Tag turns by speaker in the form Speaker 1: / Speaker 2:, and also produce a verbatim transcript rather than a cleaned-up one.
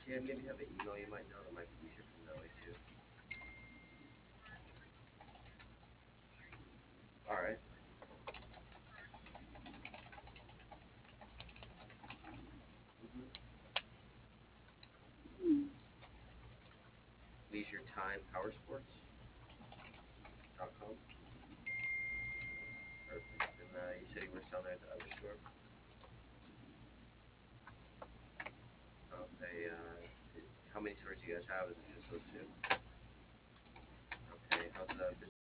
Speaker 1: Yeah, maybe have an email you might know that might be easier from that way too. Alright. Mm-hmm. Leisure Time Power Sports dot com. Perfect. And uh, you said he works down there at the other store? Okay, uh, how many stores do you guys have? Is it just those two? Okay, how's the